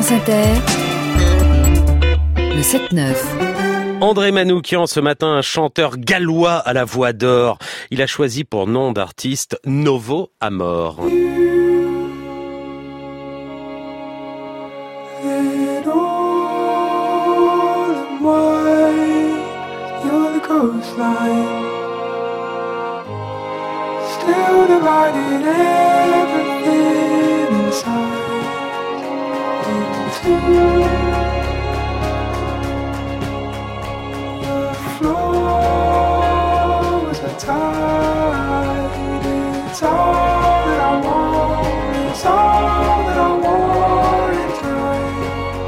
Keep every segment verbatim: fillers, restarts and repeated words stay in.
France Inter, le sept neuf. André Manoukian, ce matin, un chanteur gallois à la voix d'or. Il a choisi pour nom d'artiste Novo Amor. Still divided everything inside into the floors are tight. It's all that I want. It's all that I want in time.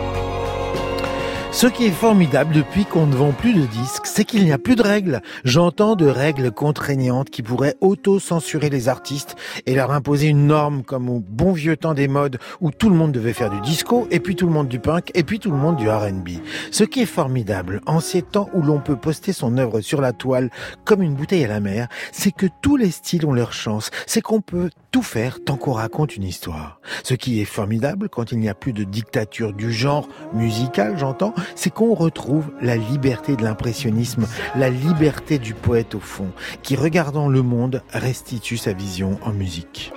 Ce qui est formidable depuis qu'on ne vend plus de disques, c'est qu'il n'y a plus de règles. J'entends de règles contraignantes qui pourraient auto-censurer les artistes et leur imposer une norme comme au bon vieux temps des modes où tout le monde devait faire du disco, et puis tout le monde du punk, et puis tout le monde du R and B. Ce qui est formidable, en ces temps où l'on peut poster son œuvre sur la toile comme une bouteille à la mer, c'est que tous les styles ont leur chance. C'est qu'on peut tout faire tant qu'on raconte une histoire. Ce qui est formidable quand il n'y a plus de dictature du genre musical, j'entends, c'est qu'on retrouve la liberté de l'impressionnisme, la liberté du poète au fond, qui, regardant le monde, restitue sa vision en musique.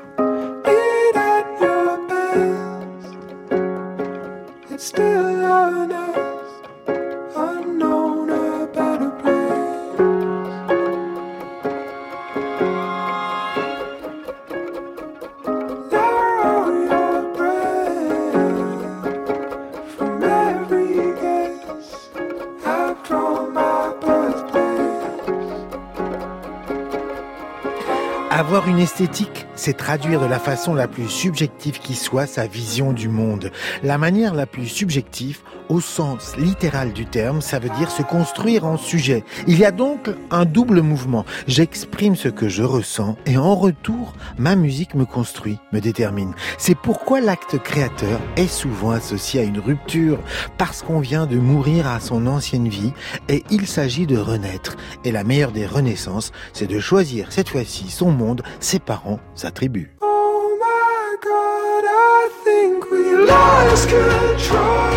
Avoir une esthétique, c'est traduire de la façon la plus subjective qui soit sa vision du monde. La manière la plus subjective, au sens littéral du terme, ça veut dire se construire en sujet. Il y a donc un double mouvement. J'exprime ce que je ressens et en retour, ma musique me construit, me détermine. C'est pourquoi l'acte créateur est souvent associé à une rupture, parce qu'on vient de mourir à son ancienne vie et il s'agit de renaître. Et la meilleure des renaissances, c'est de choisir cette fois-ci son monde, ses parents, sa tribu. Oh my God, I think we lost control.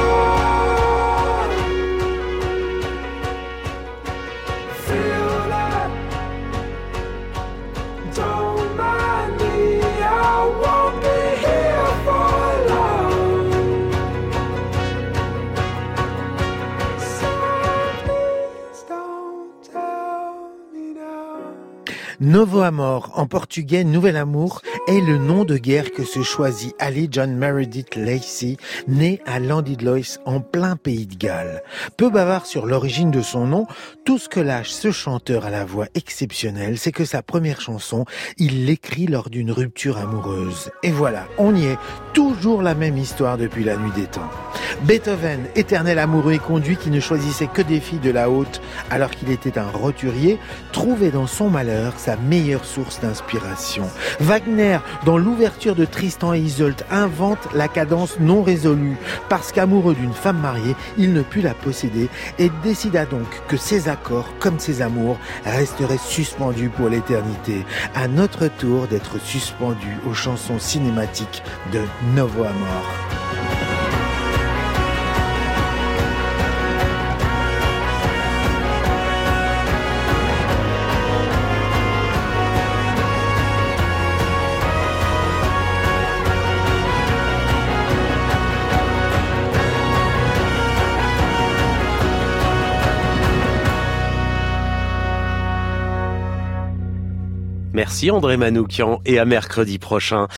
Feel that? Don't mind me, I won't be here for long. So please don't tell me now. Novo Amor, en portugais Nouvel Amour, est le nom de guerre que se choisit Ali John Meredith Lacey, né à Llandudnoes, en plein pays de Galles. Peu bavard sur l'origine de son nom, tout ce que lâche ce chanteur à la voix exceptionnelle, c'est que sa première chanson, il l'écrit lors d'une rupture amoureuse. Et voilà, on y est, toujours la même histoire depuis la nuit des temps. Beethoven, éternel amoureux et conduit qui ne choisissait que des filles de la haute alors qu'il était un roturier, trouvait dans son malheur sa meilleure source d'inspiration. Wagner, dans l'ouverture de Tristan et Isolde, invente la cadence non résolue. Parce qu'amoureux d'une femme mariée, il ne put la posséder et décida donc que ses accords, comme ses amours, resteraient suspendus pour l'éternité. À notre tour d'être suspendus aux chansons cinématiques de Novo Amor. Merci André Manoukian et à mercredi prochain.